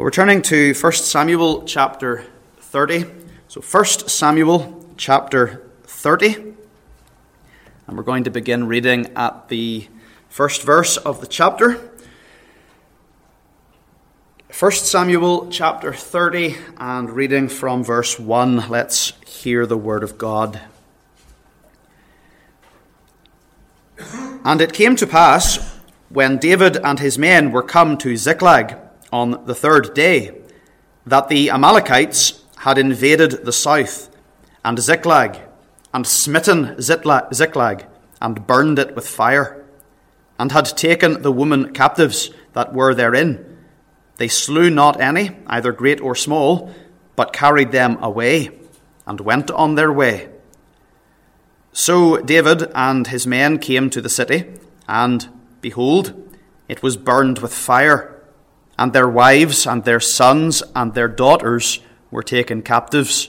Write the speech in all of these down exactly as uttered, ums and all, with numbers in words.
Well, we're turning to First Samuel chapter thirty. So First Samuel chapter thirty. And we're going to begin reading at the first verse of the chapter. First Samuel chapter thirty, and reading from verse one. Let's hear the word of God. And it came to pass, when David and his men were come to Ziklag on the third day, that the Amalekites had invaded the south, and Ziklag, and smitten Ziklag, and burned it with fire, and had taken the women captives that were therein. They slew not any, either great or small, but carried them away, and went on their way. So David and his men came to the city, and, behold, it was burned with fire, and their wives and their sons and their daughters were taken captives.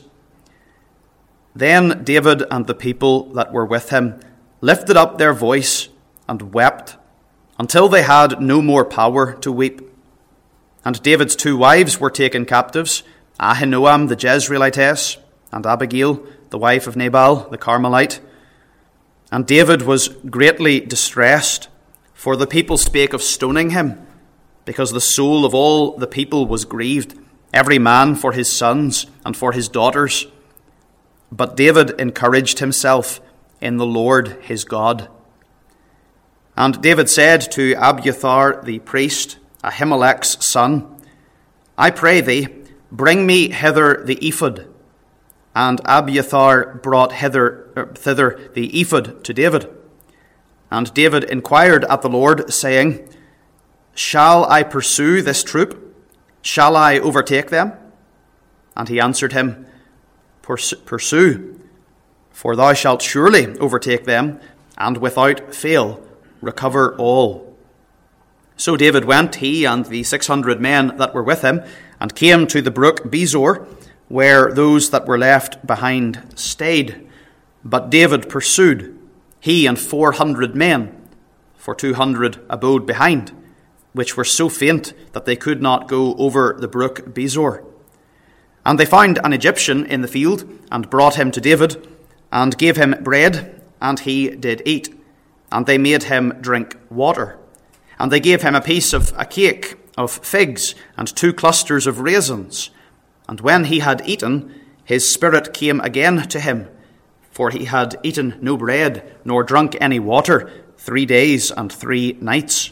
Then David and the people that were with him lifted up their voice and wept, until they had no more power to weep. And David's two wives were taken captives, Ahinoam the Jezreelitess, and Abigail, the wife of Nabal the Carmelite. And David was greatly distressed, for the people spake of stoning him, because the soul of all the people was grieved, every man for his sons and for his daughters. But David encouraged himself in the Lord his God. And David said to Abiathar the priest, Ahimelech's son, I pray thee, bring me hither the ephod. And Abiathar brought hither, er, thither the ephod to David. And David inquired at the Lord, saying, Shall I pursue this troop? Shall I overtake them? And he answered him, Pursue, for thou shalt surely overtake them, and without fail recover all. So David went, he and the six hundred men that were with him, and came to the brook Besor, where those that were left behind stayed. But David pursued, he and four hundred men, for two hundred abode behind, which were so faint that they could not go over the brook Besor. And they found an Egyptian in the field, and brought him to David, and gave him bread, and he did eat. And they made him drink water. And they gave him a piece of a cake of figs, and two clusters of raisins. And when he had eaten, his spirit came again to him, for he had eaten no bread, nor drunk any water, three days and three nights.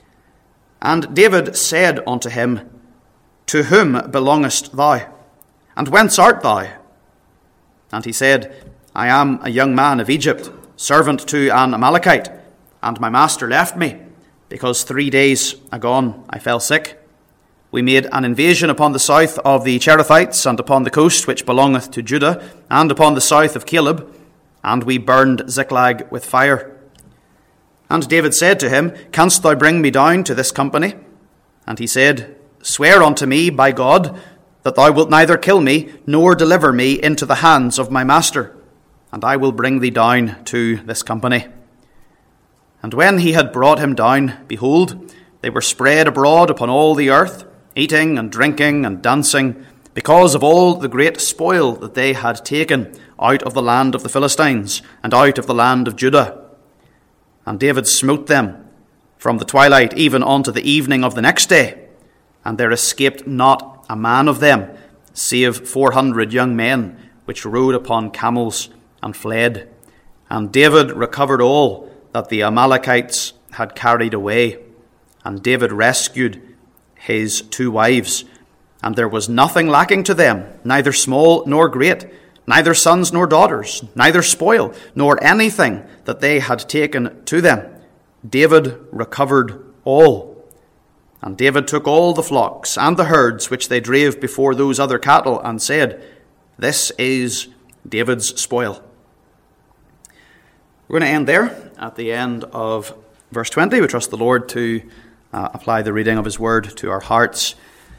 And David said unto him, To whom belongest thou? And whence art thou? And he said, I am a young man of Egypt, servant to an Amalekite, and my master left me, because three days agone I fell sick. We made an invasion upon the south of the Cherethites, and upon the coast which belongeth to Judah, and upon the south of Caleb, and we burned Ziklag with fire. And David said to him, Canst thou bring me down to this company? And he said, Swear unto me by God, that thou wilt neither kill me, nor deliver me into the hands of my master, and I will bring thee down to this company. And when he had brought him down, behold, they were spread abroad upon all the earth, eating and drinking and dancing, because of all the great spoil that they had taken out of the land of the Philistines, and out of the land of Judah. And David smote them from the twilight even unto the evening of the next day, and there escaped not a man of them, save four hundred young men, which rode upon camels and fled. And David recovered all that the Amalekites had carried away. And David rescued his two wives, and there was nothing lacking to them, neither small nor great, neither sons nor daughters, neither spoil, nor anything that they had taken to them. David recovered all. And David took all the flocks and the herds which they drave before those other cattle, and said, This is David's spoil. We're going to end there at the end of verse twenty. We trust the Lord to uh, apply the reading of his word to our hearts.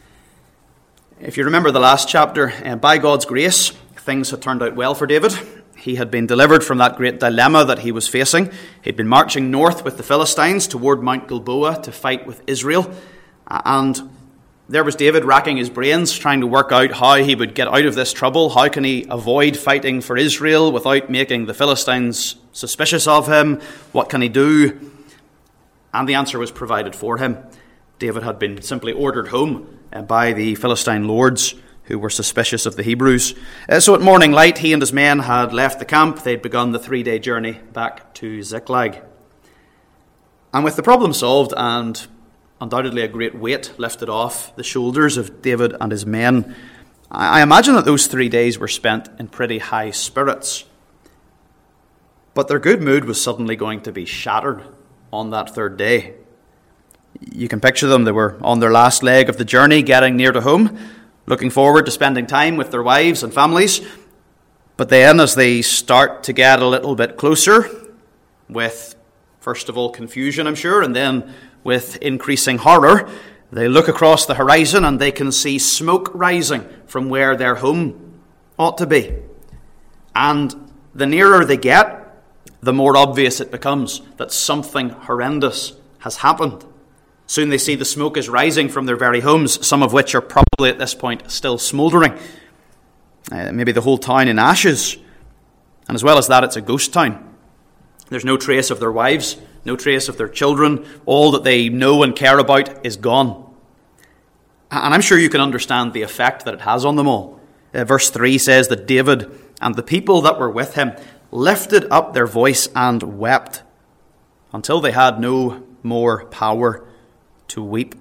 If you remember the last chapter, uh, by God's grace, things had turned out well for David. He had been delivered from that great dilemma that he was facing. He'd been marching north with the Philistines toward Mount Gilboa to fight with Israel. And There was David racking his brains, trying to work out how he would get out of this trouble. How can he avoid fighting for Israel without making the Philistines suspicious of him? What can he do? And the answer was provided for him. David had been simply ordered home by the Philistine lords who were suspicious of the Hebrews. So at morning light, he and his men had left the camp. They'd begun the three-day journey back to Ziklag. And with the problem solved and undoubtedly a great weight lifted off the shoulders of David and his men, I imagine that those three days were spent in pretty high spirits. But their good mood was suddenly going to be shattered on that third day. You can picture them. They were on their last leg of the journey, getting near to home, looking forward to spending time with their wives and families. But then as they start to get a little bit closer, with first of all confusion, I'm sure, and then with increasing horror, they look across the horizon and they can see smoke rising from where their home ought to be. And the nearer they get, the more obvious it becomes that something horrendous has happened. Soon they see the smoke is rising from their very homes, some of which are probably at this point still smouldering. Uh, maybe the whole town in ashes. And as well as that, it's a ghost town. There's no trace of their wives, no trace of their children. All that they know and care about is gone. And I'm sure you can understand the effect that it has on them all. Uh, verse three says that David and the people that were with him lifted up their voice and wept until they had no more power to weep.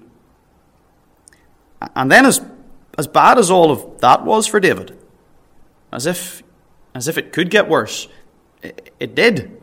And then as as bad as all of that was for David, as if as if it could get worse, it, it did.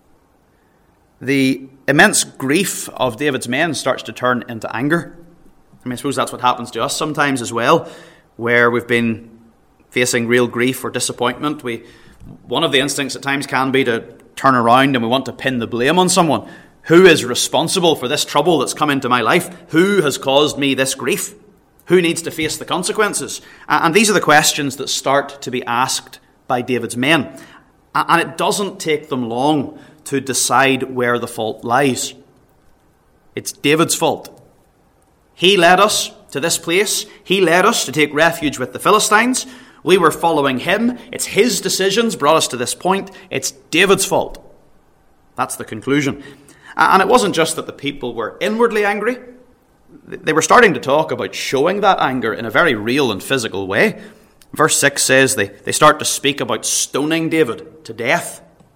The immense grief of David's men starts to turn into anger. I mean, I suppose that's what happens to us sometimes as well, where we've been facing real grief or disappointment. We one of the instincts at times can be to turn around and we want to pin the blame on someone. Who is responsible for this trouble that's come into my life? Who has caused me this grief? Who needs to face the consequences? And these are the questions that start to be asked by David's men. And it doesn't take them long to decide where the fault lies. It's David's fault. He led us to this place. He led us to take refuge with the Philistines. We were following him. It's his decisions brought us to this point. It's David's fault. That's the conclusion. And it wasn't just that the people were inwardly angry. They were starting to talk about showing that anger in a very real and physical way. Verse six says they, they start to speak about stoning David to death.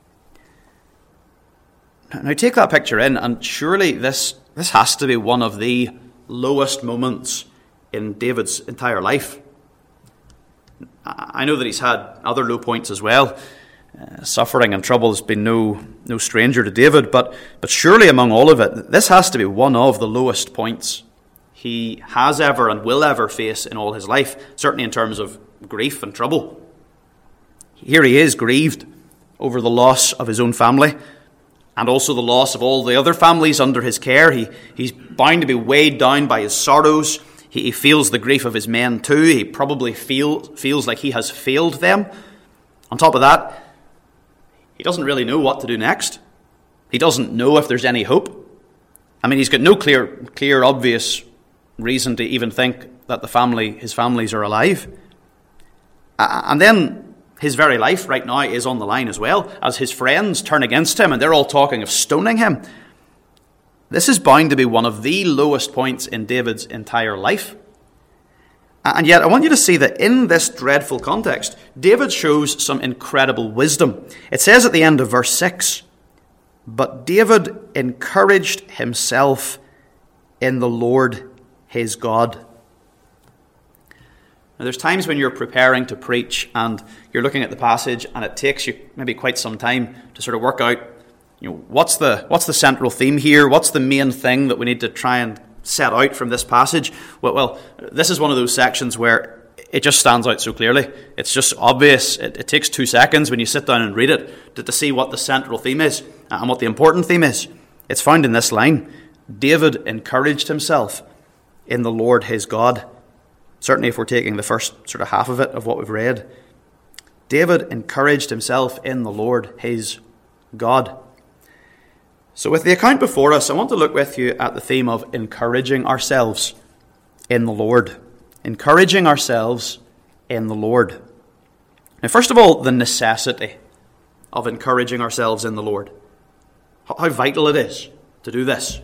Now take that picture in, and surely this, this has to be one of the lowest moments in David's entire life. I know that he's had other low points as well. Uh, suffering and trouble has been no no stranger to David, but but surely among all of it, this has to be one of the lowest points he has ever and will ever face in all his life, certainly in terms of grief and trouble. Here he is, grieved over the loss of his own family and also the loss of all the other families under his care. He He's bound to be weighed down by his sorrows. He, he feels the grief of his men too. He probably feel, feels like he has failed them. On top of that, he doesn't really know what to do next. He doesn't know if there's any hope. I mean, he's got no clear, clear, obvious reason to even think that the family, his families are alive. And then his very life right now is on the line as well, as his friends turn against him and they're all talking of stoning him. This is bound to be one of the lowest points in David's entire life. And yet, I want you to see that in this dreadful context, David shows some incredible wisdom. It says at the end of verse six, "But David encouraged himself in the Lord his God." Now, there's times when you're preparing to preach and you're looking at the passage and it takes you maybe quite some time to sort of work out, you know, what's the what's the central theme here? What's the main thing that we need to try and set out from this passage? Well, well, this is one of those sections where it just stands out so clearly. It's just obvious. It, it takes two seconds when you sit down and read it to, to see what the central theme is and what the important theme is. It's found in this line. David encouraged himself in the Lord his God. Certainly if we're taking the first sort of half of it of what we've read. David encouraged himself in the Lord his God. So with the account before us, I want to look with you at the theme of encouraging ourselves. in the Lord. Encouraging ourselves in the Lord. Now, first of all, the necessity of encouraging ourselves in the Lord. How vital it is to do this.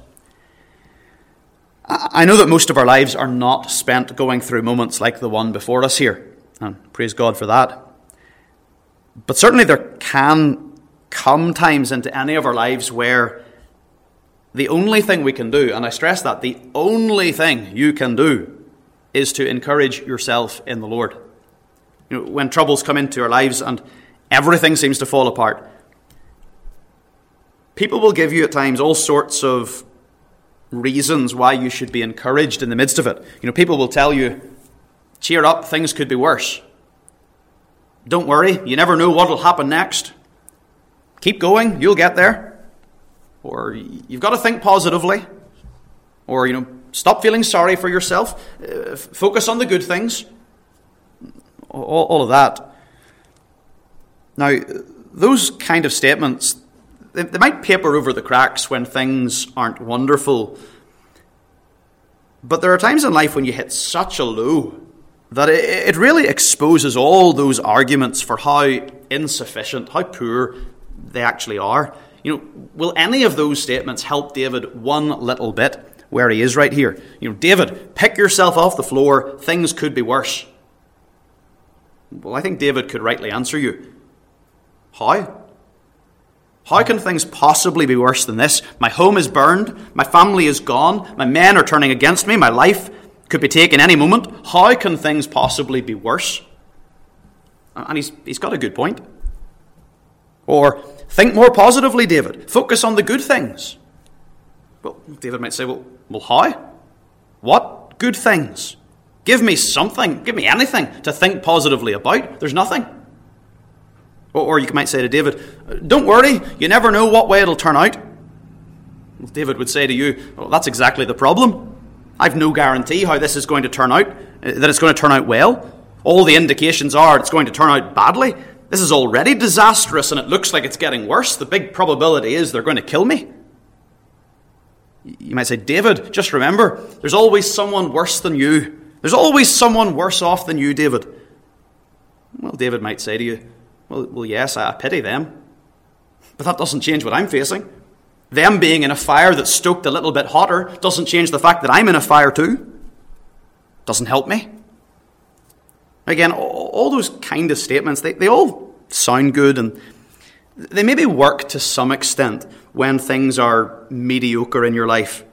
I know that most of our lives are not spent going through moments like the one before us here, and praise God for that. But certainly there can come times into any of our lives where the only thing we can do, and I stress that, the only thing you can do is to encourage yourself in the Lord. You know, when troubles come into our lives and everything seems to fall apart, people will give you at times all sorts of reasons why you should be encouraged in the midst of it. You know, people will tell you, cheer up, things could be worse. Don't worry, you never know what will happen next. Keep going, you'll get there. Or you've got to think positively. Or, you know, stop feeling sorry for yourself. Uh, focus on the good things. All, all of that. Now, those kind of statements, they, they might paper over the cracks when things aren't wonderful. But there are times in life when you hit such a low that it, it really exposes all those arguments for how insufficient, how poor they actually are. You know, will any of those statements help David one little bit where he is right here? You know, David, pick yourself off the floor. Things could be worse. Well, I think David could rightly answer you. How? How can things possibly be worse than this? My home is burned. My family is gone. My men are turning against me. My life could be taken any moment. How can things possibly be worse? And he's he's got a good point. Or, think more positively, David. Focus on the good things. Well, David might say, well, well, how? What good things? Give me something. Give me anything to think positively about. There's nothing. Or, or you might say to David, don't worry, you never know what way it'll turn out. Well, David would say to you, well, that's exactly the problem. I've no guarantee how this is going to turn out, that it's going to turn out well. All the indications are it's going to turn out badly. This is already disastrous and it looks like it's getting worse. The big probability is they're going to kill me. You might say, David, just remember, there's always someone worse than you. There's always someone worse off than you, David. Well, David might say to you, well, well yes, I pity them. But that doesn't change what I'm facing. Them being in a fire that's stoked a little bit hotter doesn't change the fact that I'm in a fire too. Doesn't help me. Again, all those kind of statements, they, they all sound good and they maybe work to some extent when things are mediocre in your life.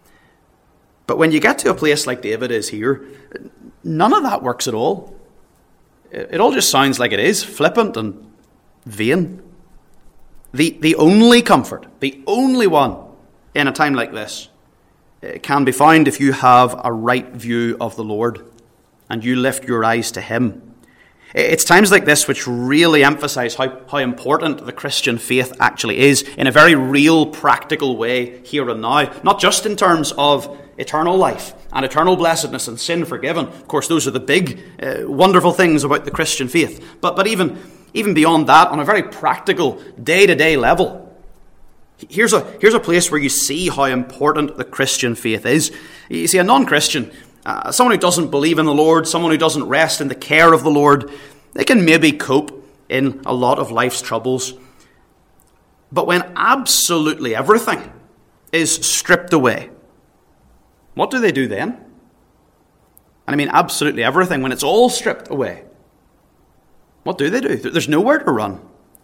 But when you get to a place like David is here, none of that works at all. It, it all just sounds like it is, flippant and vain. The, the only comfort, the only one in a time like this, it can be found if you have a right view of the Lord and you lift your eyes to Him. It's times like this which really emphasize how, how important the Christian faith actually is in a very real, practical way here and now. Not just in terms of eternal life and eternal blessedness and sin forgiven. Of course, those are the big, uh, wonderful things about the Christian faith. But, but even, even beyond that, on a very practical, day-to-day level, here's a, here's a place where you see how important the Christian faith is. You see, a non-Christian, Uh, someone who doesn't believe in the Lord, someone who doesn't rest in the care of the Lord, they can maybe cope in a lot of life's troubles. But when absolutely everything is stripped away, what do they do then? And I mean absolutely everything, when it's all stripped away, what do they do? There's nowhere to run.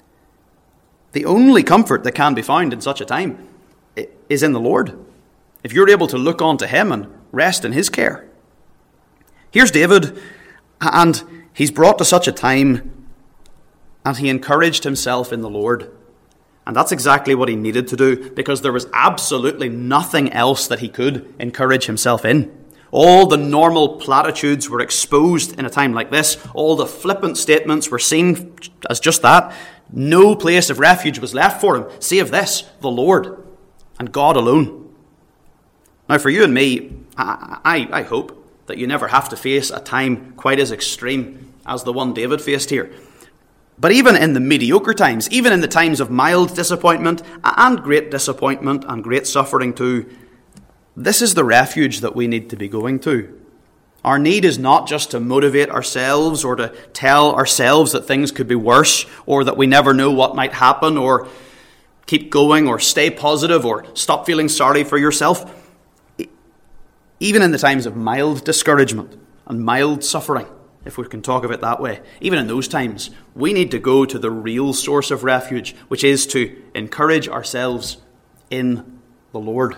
The only comfort that can be found in such a time is in the Lord. If you're able to look on to Him and rest in His care. Here's David, and he's brought to such a time, and he encouraged himself in the Lord. And that's exactly what he needed to do, because there was absolutely nothing else that he could encourage himself in. All the normal platitudes were exposed in a time like this. All the flippant statements were seen as just that. No place of refuge was left for him, save this, the Lord, and God alone. Now for you and me, I, I, I hope that you never have to face a time quite as extreme as the one David faced here. But even in the mediocre times, even in the times of mild disappointment and great disappointment and great suffering too, this is the refuge that we need to be going to. Our need is not just to motivate ourselves or to tell ourselves that things could be worse or that we never know what might happen or keep going or stay positive or stop feeling sorry for yourself. Even in the times of mild discouragement and mild suffering, if we can talk of it that way, even in those times, we need to go to the real source of refuge, which is to encourage ourselves in the Lord.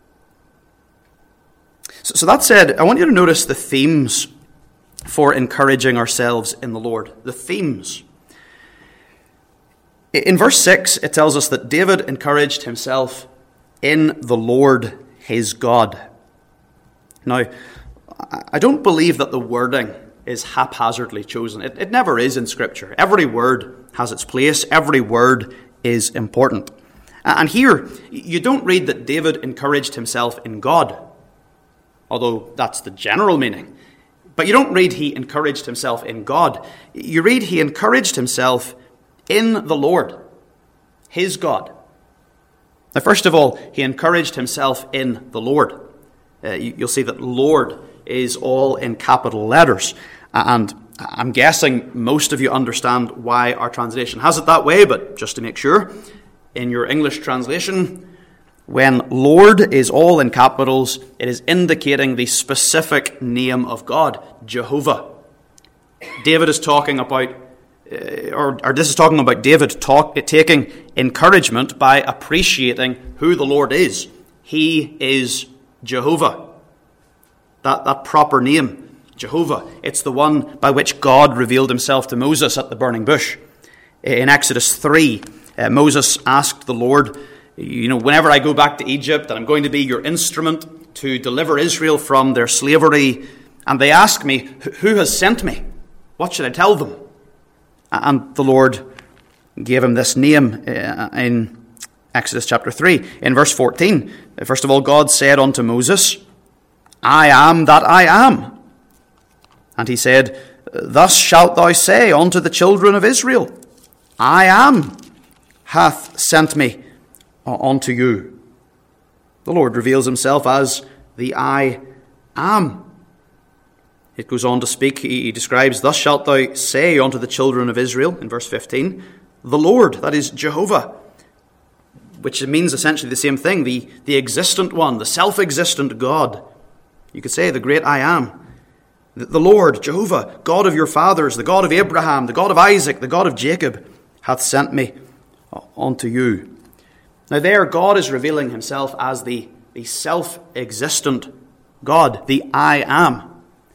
So, so that said, I want you to notice the themes for encouraging ourselves in the Lord. The themes. In verse six, it tells us that David encouraged himself in the Lord his God. Now, I don't believe that the wording is haphazardly chosen. It, it never is in Scripture. Every word has its place. Every word is important. And here, you don't read that David encouraged himself in God, although that's the general meaning. But you don't read he encouraged himself in God. You read he encouraged himself in the Lord, his God. Now, first of all, he encouraged himself in the Lord. Uh, you, you'll see that Lord is all in capital letters. And I'm guessing most of you understand why our translation has it that way, but just to make sure, in your English translation, when Lord is all in capitals, it is indicating the specific name of God, Jehovah. David is talking about, uh, or, or this is talking about David talk, taking encouragement by appreciating who the Lord is. He is Jehovah. That, that proper name, Jehovah. It's the one by which God revealed himself to Moses at the burning bush. In Exodus three, uh, Moses asked the Lord, you know, whenever I go back to Egypt, and I'm going to be your instrument to deliver Israel from their slavery, and they ask me, who has sent me? What should I tell them? And the Lord gave him this name in Exodus chapter three. In verse fourteen, first of all, God said unto Moses, I am that I am. And he said, thus shalt thou say unto the children of Israel, I am hath sent me unto you. The Lord reveals himself as the I am. It goes on to speak, he describes, thus shalt thou say unto the children of Israel, in verse fifteen, the Lord, that is Jehovah, which means essentially the same thing, the, the existent one, the self-existent God. You could say the great I am. The, the Lord, Jehovah, God of your fathers, the God of Abraham, the God of Isaac, the God of Jacob, hath sent me unto you. Now there, God is revealing himself as the, the self-existent God, the I am.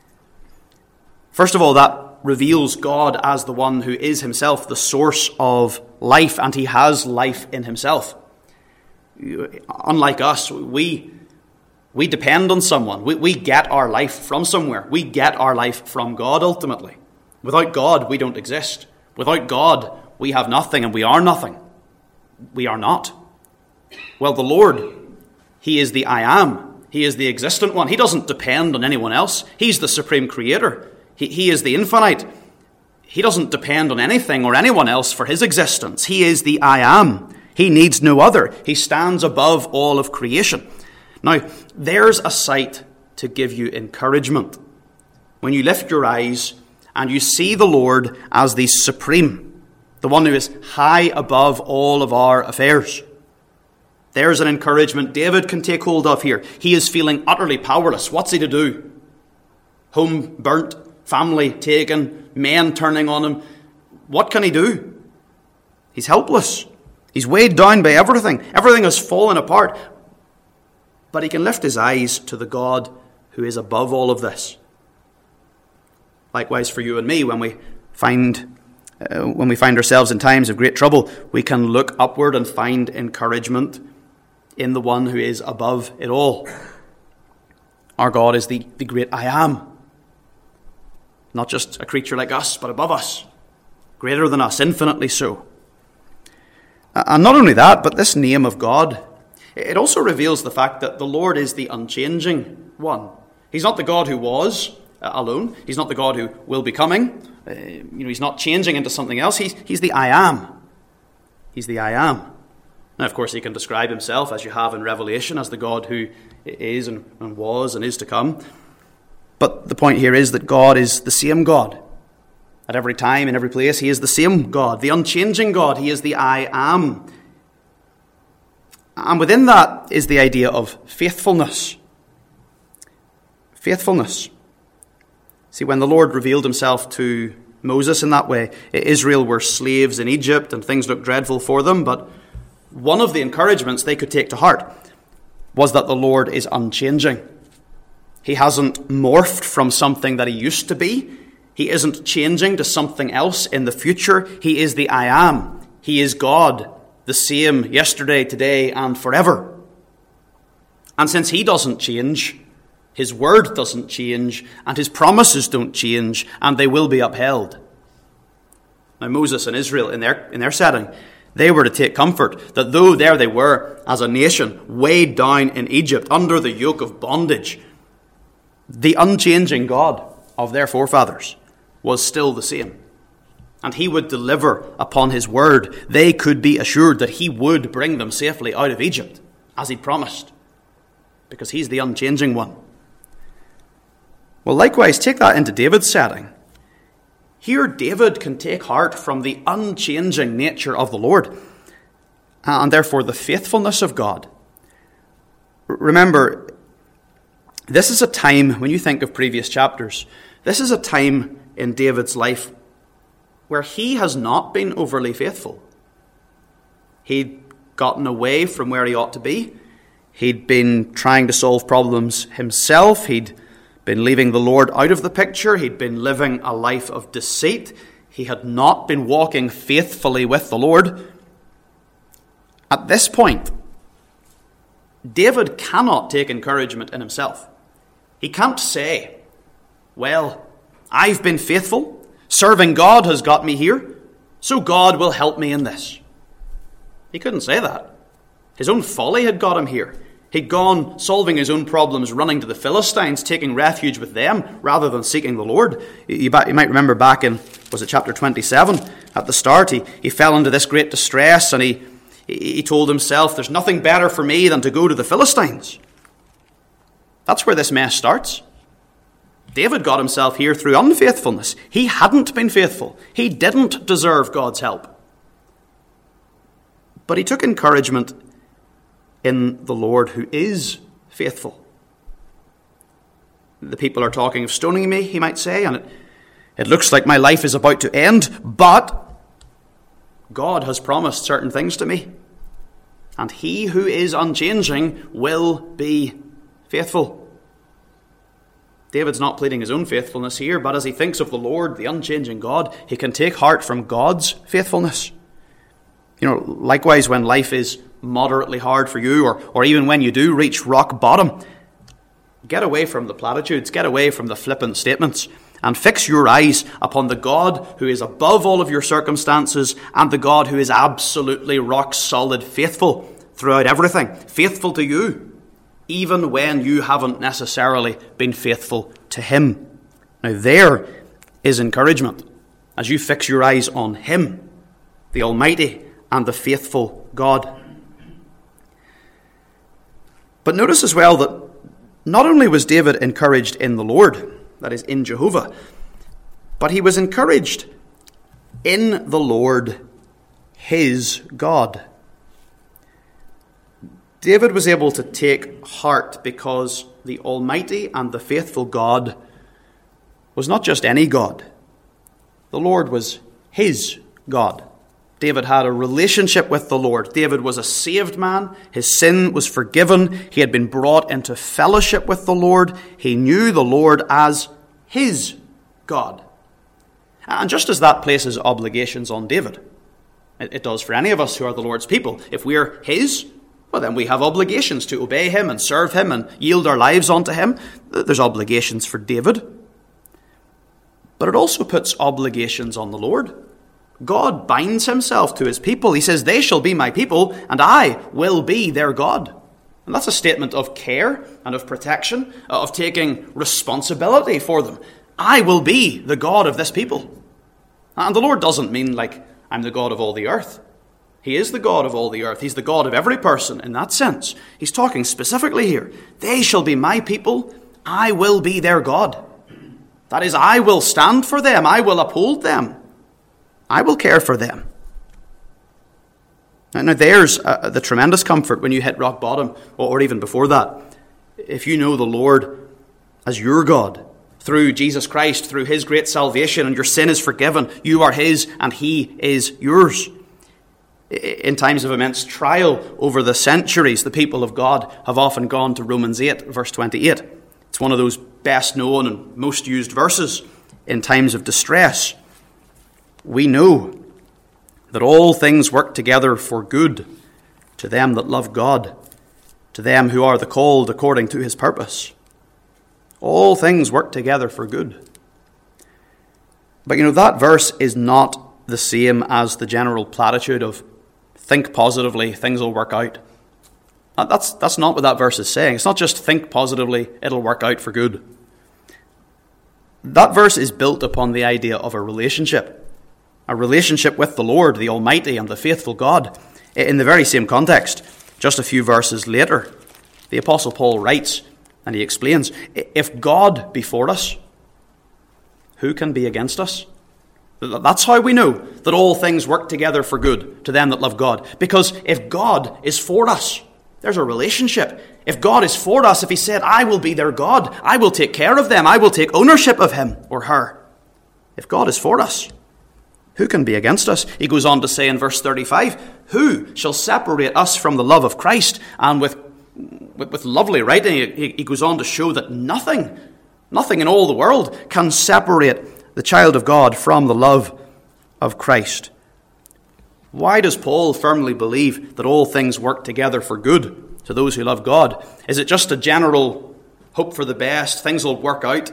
First of all, that reveals God as the one who is himself the source of life, and he has life in himself. Unlike us, we, we depend on someone. We, we get our life from somewhere. We get our life from God, ultimately. Without God, we don't exist. Without God, we have nothing, and we are nothing. We are not. Well, the Lord, he is the I am. He is the existent one. He doesn't depend on anyone else. He's the supreme creator. He, he is the infinite. He doesn't depend on anything or anyone else for his existence. He is the I am. He needs no other. He stands above all of creation. Now, there's a sight to give you encouragement. When you lift your eyes and you see the Lord as the supreme, the one who is high above all of our affairs. There's an encouragement David can take hold of here. He is feeling utterly powerless. What's he to do? Home burnt, family taken, men turning on him. What can he do? He's helpless. He's weighed down by everything. Everything has fallen apart. But he can lift his eyes to the God who is above all of this. Likewise for you and me, when we find uh, when we find ourselves in times of great trouble, we can look upward and find encouragement in the one who is above it all. Our God is the, the great I am. Not just a creature like us, but above us. Greater than us, infinitely so. And not only that, but this name of God, it also reveals the fact that the Lord is the unchanging one. He's not the God who was uh, alone. He's not the God who will be coming. Uh, you know, he's not changing into something else. He's, he's the I am. He's the I am. Now, of course, he can describe himself, as you have in Revelation, as the God who is and, and was and is to come. But the point here is that God is the same God. At every time, in every place, he is the same God, the unchanging God. He is the I am. And within that is the idea of faithfulness. Faithfulness. See, when the Lord revealed himself to Moses in that way, Israel were slaves in Egypt and things looked dreadful for them, but one of the encouragements they could take to heart was that the Lord is unchanging. He hasn't morphed from something that he used to be. He isn't changing to something else in the future. He is the I am. He is God, the same yesterday, today, and forever. And since he doesn't change, his word doesn't change, and his promises don't change, and they will be upheld. Now Moses and Israel, in their, in their setting, they were to take comfort that though there they were as a nation, weighed down in Egypt under the yoke of bondage, the unchanging God of their forefathers was still the same. And he would deliver upon his word. They could be assured that he would bring them safely out of Egypt, as he promised, because he's the unchanging one. Well, likewise, take that into David's setting. Here, David can take heart from the unchanging nature of the Lord, and therefore the faithfulness of God. Remember, this is a time, when you think of previous chapters, this is a time in David's life where he has not been overly faithful. He'd gotten away from where he ought to be. He'd been trying to solve problems himself. He'd been leaving the Lord out of the picture. He'd been living a life of deceit. He had not been walking faithfully with the Lord. At this point, David cannot take encouragement in himself. He can't say, well, I've been faithful. Serving God has got me here, so God will help me in this. He couldn't say that. His own folly had got him here. He'd gone solving his own problems, running to the Philistines, taking refuge with them, rather than seeking the Lord. You might remember back in, was it chapter twenty-seven? At the start, he, he fell into this great distress, and he, he told himself, there's nothing better for me than to go to the Philistines. That's where this mess starts. David got himself here through unfaithfulness. He hadn't been faithful. He didn't deserve God's help. But he took encouragement in the Lord who is faithful. The people are talking of stoning me, he might say, and it, it looks like my life is about to end, but God has promised certain things to me. And he who is unchanging will be faithful. David's not pleading his own faithfulness here, but as he thinks of the Lord, the unchanging God, he can take heart from God's faithfulness. You know, likewise, when life is moderately hard for you, or, or even when you do reach rock bottom, get away from the platitudes, get away from the flippant statements, and fix your eyes upon the God who is above all of your circumstances, and the God who is absolutely rock solid faithful throughout everything, faithful to you, even when you haven't necessarily been faithful to him. Now there is encouragement as you fix your eyes on him, the Almighty and the faithful God. But notice as well that not only was David encouraged in the Lord, that is in Jehovah, but he was encouraged in the Lord, his God. David was able to take heart because the Almighty and the faithful God was not just any God. The Lord was his God. David had a relationship with the Lord. David was a saved man. His sin was forgiven. He had been brought into fellowship with the Lord. He knew the Lord as his God. And just as that places obligations on David, it does for any of us who are the Lord's people. If we're his, well, then we have obligations to obey him and serve him and yield our lives unto him. There's obligations for David. But it also puts obligations on the Lord. God binds himself to his people. He says, they shall be my people, and I will be their God. And that's a statement of care and of protection, of taking responsibility for them. I will be the God of this people. And the Lord doesn't mean like, I'm the God of all the earth. He is the God of all the earth. He's the God of every person in that sense. He's talking specifically here. They shall be my people. I will be their God. That is, I will stand for them. I will uphold them. I will care for them. Now there's uh, the tremendous comfort when you hit rock bottom, or even before that. If you know the Lord as your God, through Jesus Christ, through his great salvation, and your sin is forgiven, you are his and he is yours. In times of immense trial over the centuries, the people of God have often gone to Romans eight, verse twenty-eight. It's one of those best known and most used verses in times of distress. We know that all things work together for good to them that love God, to them who are the called according to his purpose. All things work together for good. But you know, that verse is not the same as the general platitude of think positively, things will work out. That's, that's not what that verse is saying. It's not just think positively, it'll work out for good. That verse is built upon the idea of a relationship. A relationship with the Lord, the Almighty and the faithful God. In the very same context, just a few verses later, the Apostle Paul writes, and he explains, if God be for us, who can be against us? That's how we know that all things work together for good to them that love God. Because if God is for us, there's a relationship. If God is for us, if he said, I will be their God, I will take care of them, I will take ownership of him or her. If God is for us, who can be against us? He goes on to say in verse thirty-five, who shall separate us from the love of Christ? And with, with, with lovely writing, he, he goes on to show that nothing, nothing in all the world can separate the child of God from the love of Christ. Why does Paul firmly believe that all things work together for good to those who love God? Is it just a general hope for the best, things will work out?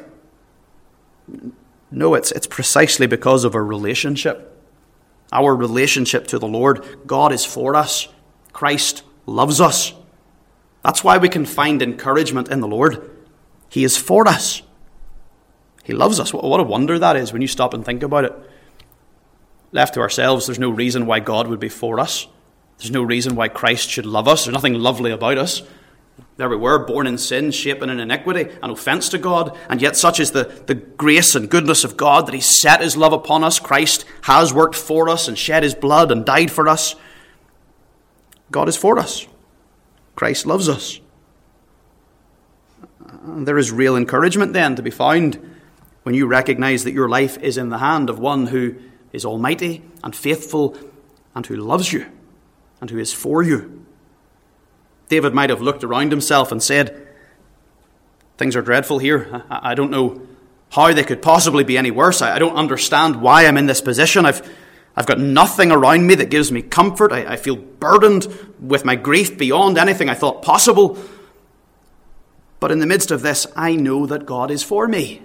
No, it's, it's precisely because of a relationship. Our relationship to the Lord. God is for us. Christ loves us. That's why we can find encouragement in the Lord. He is for us. He loves us. What a wonder that is when you stop and think about it. Left to ourselves, there's no reason why God would be for us. There's no reason why Christ should love us. There's nothing lovely about us. There we were, born in sin, shapen in iniquity, an offence to God, and yet such is the, the grace and goodness of God that he set his love upon us. Christ has worked for us and shed his blood and died for us. God is for us. Christ loves us. And there is real encouragement then to be found when you recognize that your life is in the hand of one who is almighty and faithful and who loves you and who is for you. David might have looked around himself and said, things are dreadful here. I, I don't know how they could possibly be any worse. I, I don't understand why I'm in this position. I've, I've got nothing around me that gives me comfort. I, I feel burdened with my grief beyond anything I thought possible. But in the midst of this, I know that God is for me.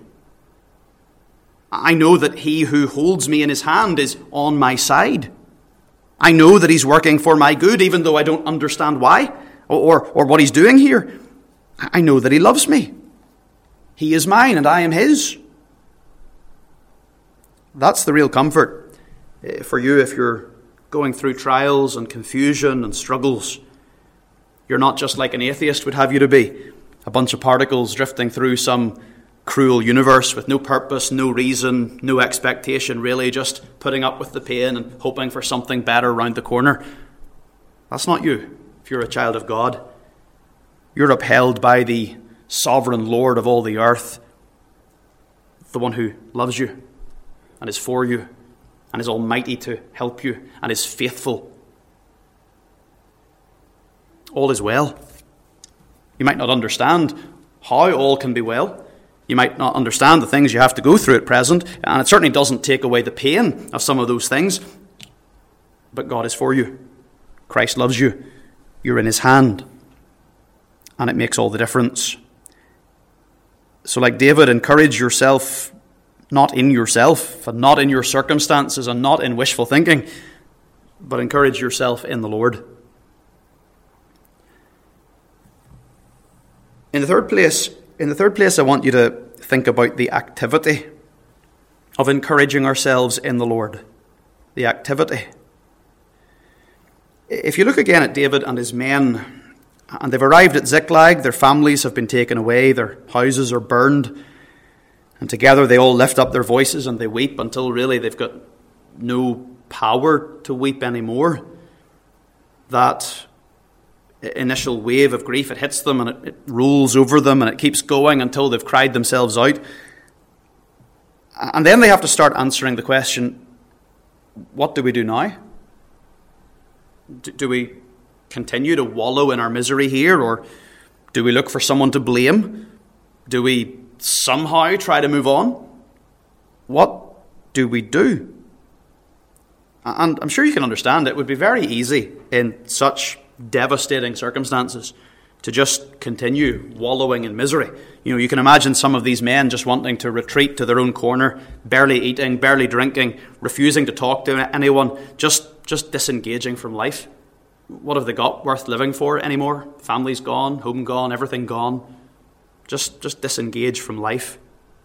I know that he who holds me in his hand is on my side. I know that he's working for my good, even though I don't understand why or, or, or what he's doing here. I know that he loves me. He is mine and I am his. That's the real comfort for you if you're going through trials and confusion and struggles. You're not just like an atheist would have you to be, a bunch of particles drifting through some cruel universe with no purpose, no reason, no expectation, really just putting up with the pain and hoping for something better around the corner. That's not you if you're a child of God. You're upheld by the sovereign Lord of all the earth, the one who loves you and is for you and is almighty to help you and is faithful. All is well. You might not understand how all can be well. You might not understand the things you have to go through at present, and it certainly doesn't take away the pain of some of those things. But God is for you. Christ loves you. You're in his hand. And it makes all the difference. So like David, encourage yourself not in yourself, and not in your circumstances, and not in wishful thinking, but encourage yourself in the Lord. In the third place, In the third place, I want you to think about the activity of encouraging ourselves in the Lord. The activity. If you look again at David and his men, and they've arrived at Ziklag, their families have been taken away, their houses are burned, And together they all lift up their voices and they weep until really they've got no power to weep anymore. That initial wave of grief, it hits them and it, it rolls over them and it keeps going until they've cried themselves out. And then they have to start answering the question, what do we do now? Do, do we continue to wallow in our misery here, or do we look for someone to blame? Do we somehow try to move on? What do we do? And I'm sure you can understand it would be very easy in such devastating circumstances to just continue wallowing in misery. You know, you can imagine some of these men just wanting to retreat to their own corner, barely eating, barely drinking, refusing to talk to anyone, just, just disengaging from life. What have they got worth living for anymore? Family's gone, home gone, everything gone. Just, just disengage from life.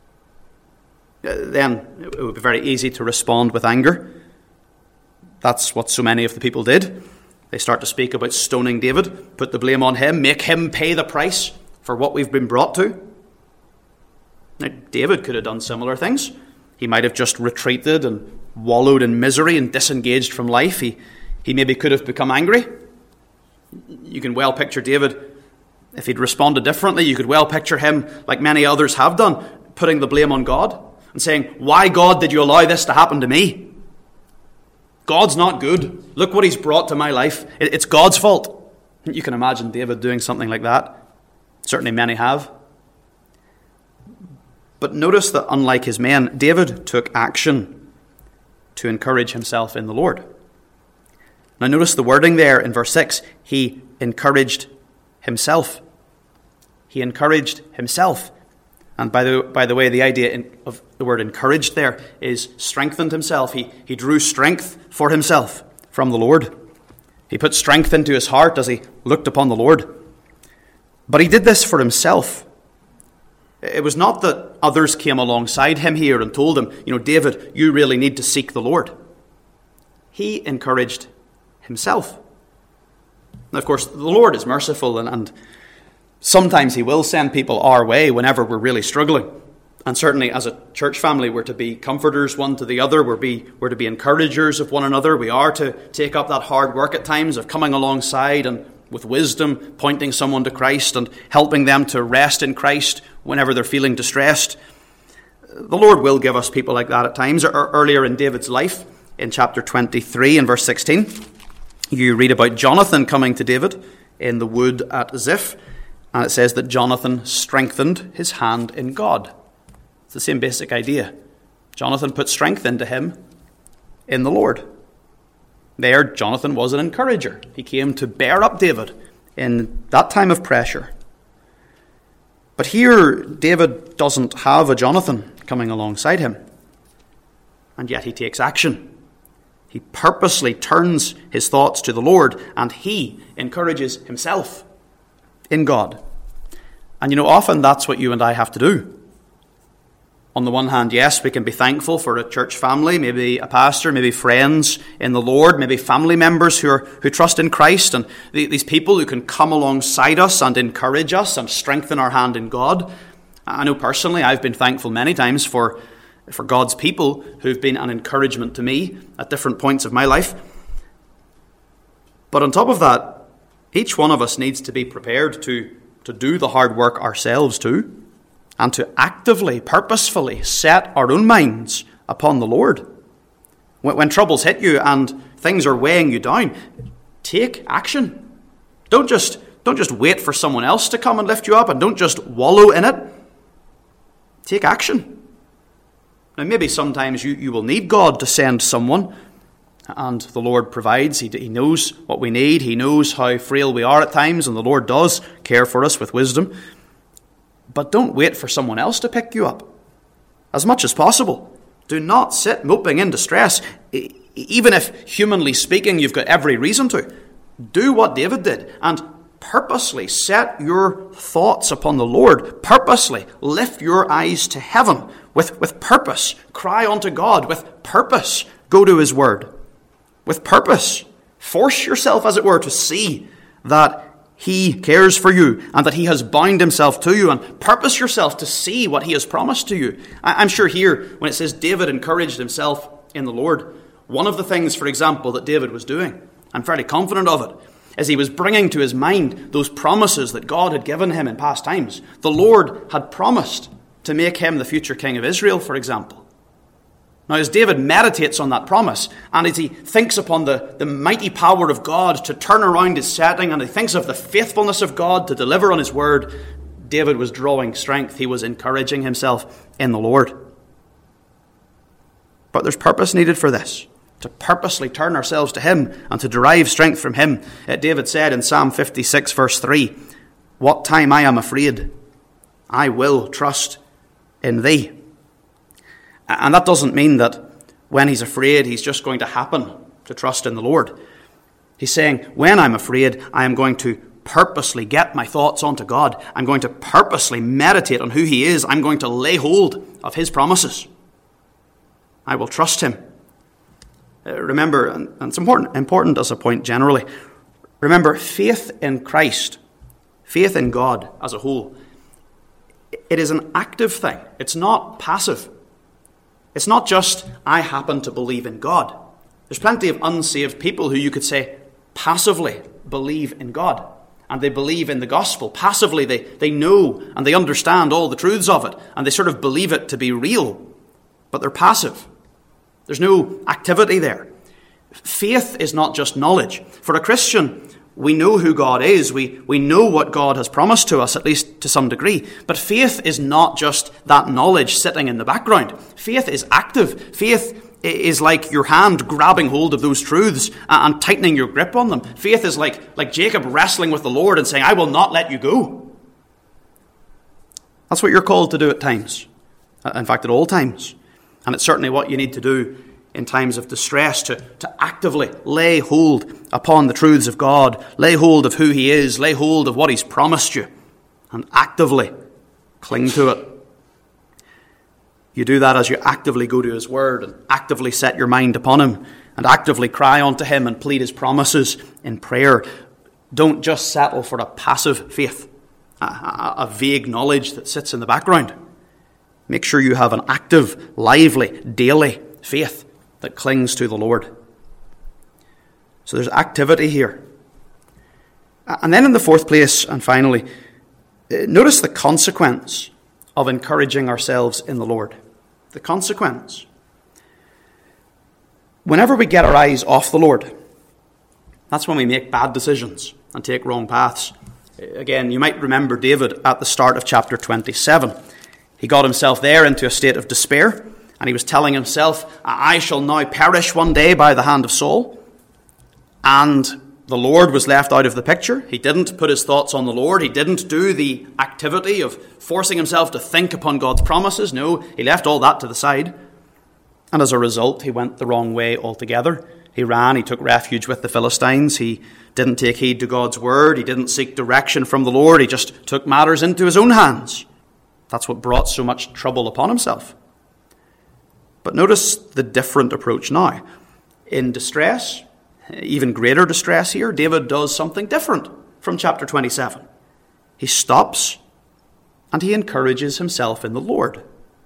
Then it would be very easy to respond with anger. That's what so many of the people did. They start to speak about stoning David, put the blame on him, make him pay the price for what we've been brought to. Now, David could have done similar things. He might have just retreated and wallowed in misery and disengaged from life. He, he maybe could have become angry. You can well picture David, if he'd responded differently, you could well picture him, like many others have done, putting the blame on God and saying, why, God, did you allow this to happen to me? God's not good. Look what he's brought to my life. It's God's fault. You can imagine David doing something like that. Certainly many have. But notice that unlike his men, David took action to encourage himself in the Lord. Now notice the wording there in verse six. He encouraged himself. He encouraged himself. And by the by the way, the idea in, of the word encouraged there is strengthened himself. He, he drew strength for himself from the Lord. He put strength into his heart as he looked upon the Lord. But he did this for himself. It was not that others came alongside him here and told him, you know, David, you really need to seek the Lord. He encouraged himself. Now, of course, the Lord is merciful and, and sometimes he will send people our way whenever we're really struggling. And certainly as a church family, we're to be comforters one to the other. We're, be, we're to be encouragers of one another. We are to take up that hard work at times of coming alongside and with wisdom, pointing someone to Christ and helping them to rest in Christ whenever they're feeling distressed. The Lord will give us people like that at times. Earlier in David's life, in chapter twenty-three and verse sixteen, you read about Jonathan coming to David in the wood at Ziph. And it says that Jonathan strengthened his hand in God. It's the same basic idea. Jonathan put strength into him in the Lord. There, Jonathan was an encourager. He came to bear up David in that time of pressure. But here, David doesn't have a Jonathan coming alongside him. And yet he takes action. He purposely turns his thoughts to the Lord, and he encourages himself in God. And you know, often that's what you and I have to do. On the one hand, yes, we can be thankful for a church family, maybe a pastor, maybe friends in the Lord, maybe family members who are who trust in Christ, and these people who can come alongside us and encourage us and strengthen our hand in God. I know personally I've been thankful many times for, for God's people who've been an encouragement to me at different points of my life. But on top of that, each one of us needs to be prepared to, to do the hard work ourselves too, and to actively, purposefully set our own minds upon the Lord. When, when troubles hit you and things are weighing you down, take action. Don't just, don't just wait for someone else to come and lift you up, and don't just wallow in it. Take action. Now maybe sometimes you, you will need God to send someone, and the Lord provides. He, he knows what we need. He knows how frail we are at times, and the Lord does care for us with wisdom. But don't wait for someone else to pick you up. As much as possible, do not sit moping in distress. Even if, humanly speaking, you've got every reason to. Do what David did and purposely set your thoughts upon the Lord. Purposely lift your eyes to heaven with, with purpose. Cry unto God with purpose. Go to his word with purpose. Force yourself, as it were, to see that he cares for you and that he has bound himself to you, and purpose yourself to see what he has promised to you. I'm sure here, when it says David encouraged himself in the Lord, one of the things, for example, that David was doing, I'm fairly confident of it, is he was bringing to his mind those promises that God had given him in past times. The Lord had promised to make him the future king of Israel, for example. Now, as David meditates on that promise, and as he thinks upon the, the mighty power of God to turn around his setting, and he thinks of the faithfulness of God to deliver on his word, David was drawing strength. He was encouraging himself in the Lord. But there's purpose needed for this, to purposely turn ourselves to him and to derive strength from him. Uh, David said in Psalm fifty-six, verse three, "What time I am afraid, I will trust in thee." And that doesn't mean that when he's afraid, he's just going to happen to trust in the Lord. He's saying, when I'm afraid, I am going to purposely get my thoughts onto God. I'm going to purposely meditate on who he is. I'm going to lay hold of his promises. I will trust him. Uh, remember, and it's important, important as a point generally, remember, faith in Christ, faith in God as a whole, it is an active thing. It's not passive. It's not just, I happen to believe in God. There's plenty of unsaved people who you could say passively believe in God. And they believe in the gospel. Passively, they, they know and they understand all the truths of it. And they sort of believe it to be real. But they're passive. There's no activity there. Faith is not just knowledge. For a Christian, we know who God is. We, we know what God has promised to us, at least to some degree. But faith is not just that knowledge sitting in the background. Faith is active. Faith is like your hand grabbing hold of those truths and tightening your grip on them. Faith is like, like Jacob wrestling with the Lord and saying, I will not let you go. That's what you're called to do at times. In fact, at all times. And it's certainly what you need to do in times of distress, to, to actively lay hold upon the truths of God, lay hold of who he is, lay hold of what he's promised you, and actively cling to it. You do that as you actively go to his word and actively set your mind upon him and actively cry unto him and plead his promises in prayer. Don't just settle for a passive faith, a, a, a vague knowledge that sits in the background. Make sure you have an active, lively, daily faith that clings to the Lord. So there's activity here. And then in the fourth place, and finally, notice the consequence of encouraging ourselves in the Lord. The consequence. Whenever we get our eyes off the Lord, that's when we make bad decisions and take wrong paths. Again, you might remember David at the start of chapter twenty-seven. He got himself there into a state of despair. And he was telling himself, I shall now perish one day by the hand of Saul. And the Lord was left out of the picture. He didn't put his thoughts on the Lord. He didn't do the activity of forcing himself to think upon God's promises. No, he left all that to the side. And as a result, he went the wrong way altogether. He ran, he took refuge with the Philistines. He didn't take heed to God's word. He didn't seek direction from the Lord. He just took matters into his own hands. That's what brought so much trouble upon himself. But notice the different approach now. In distress, even greater distress here, David does something different from chapter twenty-seven. He stops and he encourages himself in the Lord.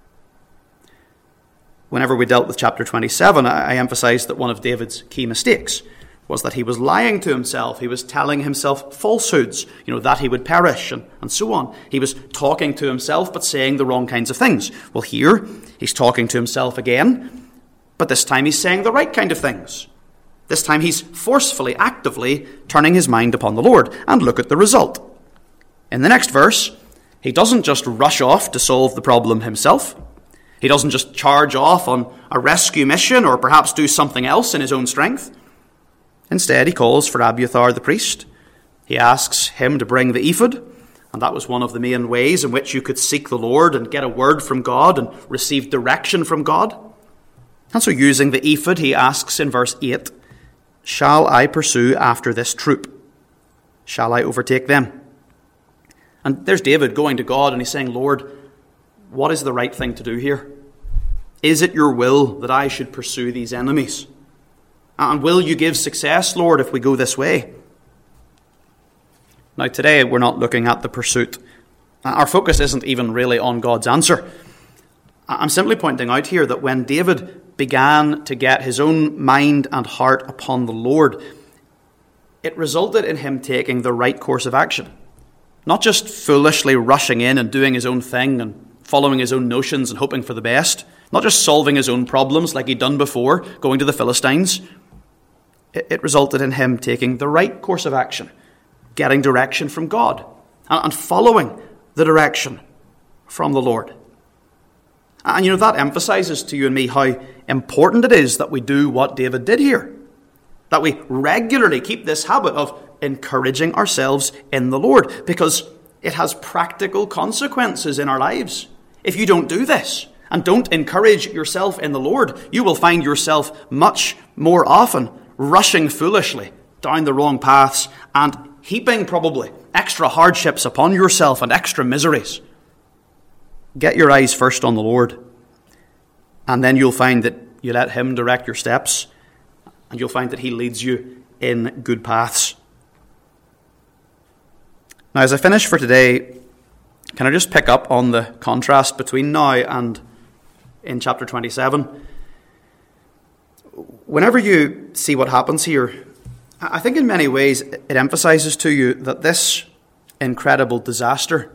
Whenever we dealt with chapter twenty-seven, I emphasized that one of David's key mistakes was that he was lying to himself. He was telling himself falsehoods, you know, that he would perish and, and so on. He was talking to himself but saying the wrong kinds of things. Well, here, he's talking to himself again, but this time he's saying the right kind of things. This time he's forcefully, actively turning his mind upon the Lord. And look at the result. In the next verse, he doesn't just rush off to solve the problem himself. He doesn't just charge off on a rescue mission or perhaps do something else in his own strength. Instead, he calls for Abiathar the priest. He asks him to bring the ephod, and that was one of the main ways in which you could seek the Lord and get a word from God and receive direction from God. And so using the ephod, he asks in verse eight, shall I pursue after this troop? Shall I overtake them? And there's David going to God and he's saying, Lord, what is the right thing to do here? Is it your will that I should pursue these enemies? And will you give success, Lord, if we go this way? Now today we're not looking at the pursuit. Our focus isn't even really on God's answer. I'm simply pointing out here that when David began to get his own mind and heart upon the Lord, it resulted in him taking the right course of action. Not just foolishly rushing in and doing his own thing and following his own notions and hoping for the best. Not just solving his own problems like he'd done before, going to the Philistines. It, it resulted in him taking the right course of action, getting direction from God, and, and following the direction from the Lord. And you know, that emphasizes to you and me how important it is that we do what David did here. That we regularly keep this habit of encouraging ourselves in the Lord, because it has practical consequences in our lives. If you don't do this and don't encourage yourself in the Lord, you will find yourself much more often rushing foolishly down the wrong paths and heaping probably extra hardships upon yourself and extra miseries. Get your eyes first on the Lord, and then you'll find that you let him direct your steps, and you'll find that he leads you in good paths. Now, as I finish for today, can I just pick up on the contrast between now and in chapter twenty-seven? Whenever you see what happens here, I think in many ways it emphasizes to you that this incredible disaster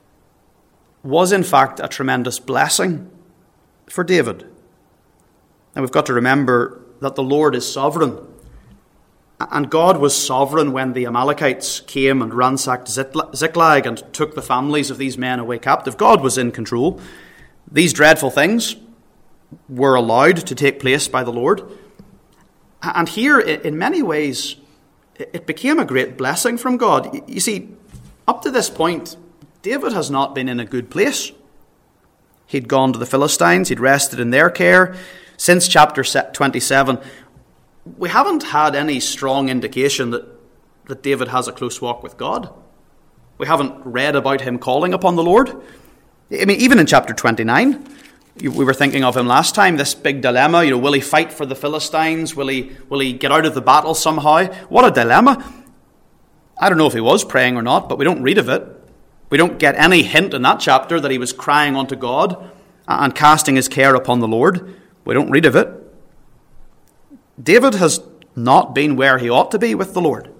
was in fact a tremendous blessing for David. Now, we've got to remember that the Lord is sovereign. And God was sovereign when the Amalekites came and ransacked Ziklag and took the families of these men away captive. God was in control. These dreadful things were allowed to take place by the Lord. And here, in many ways, it became a great blessing from God. You see, up to this point, David has not been in a good place. He'd gone to the Philistines. He'd rested in their care. Since chapter twenty-seven, we haven't had any strong indication that, that David has a close walk with God. We haven't read about him calling upon the Lord. I mean, even in chapter twenty-nine, we were thinking of him last time, this big dilemma. You know, will he fight for the Philistines? Will he, will he get out of the battle somehow? What a dilemma. I don't know if he was praying or not, but we don't read of it. We don't get any hint in that chapter that he was crying unto God and casting his care upon the Lord. We don't read of it. David has not been where he ought to be with the Lord.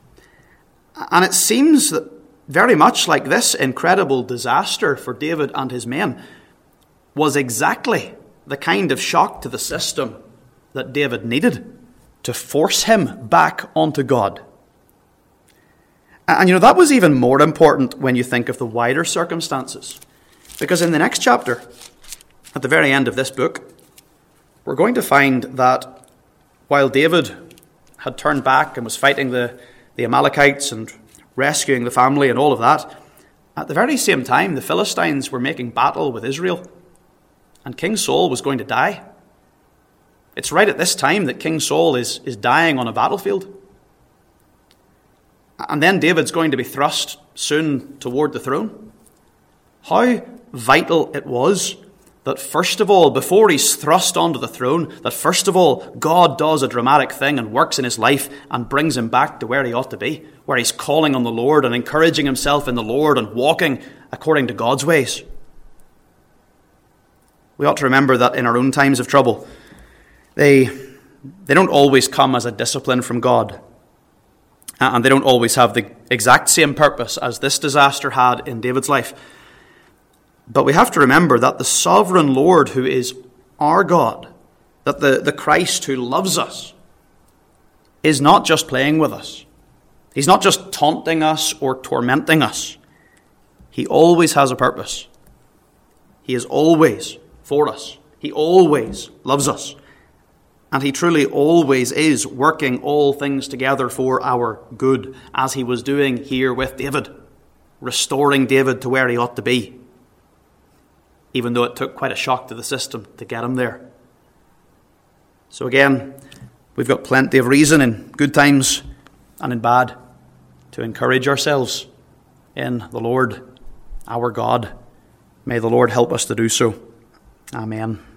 And it seems that very much like this incredible disaster for David and his men was exactly the kind of shock to the system that David needed to force him back onto God. And you know, that was even more important when you think of the wider circumstances. Because in the next chapter, at the very end of this book, we're going to find that while David had turned back and was fighting the, the Amalekites and rescuing the family and all of that, at the very same time, the Philistines were making battle with Israel, and King Saul was going to die. It's right at this time that King Saul is, is dying on a battlefield. And then David's going to be thrust soon toward the throne. How vital it was that first of all, before he's thrust onto the throne, that first of all, God does a dramatic thing and works in his life and brings him back to where he ought to be, where he's calling on the Lord and encouraging himself in the Lord and walking according to God's ways. We ought to remember that in our own times of trouble, they, they don't always come as a discipline from God. And they don't always have the exact same purpose as this disaster had in David's life. But we have to remember that the sovereign Lord who is our God, that the, the Christ who loves us, is not just playing with us. He's not just taunting us or tormenting us. He always has a purpose. He is always for us. He always loves us. And he truly always is working all things together for our good, as he was doing here with David, restoring David to where he ought to be, even though it took quite a shock to the system to get him there. So again, we've got plenty of reason in good times and in bad to encourage ourselves in the Lord, our God. May the Lord help us to do so. Amen.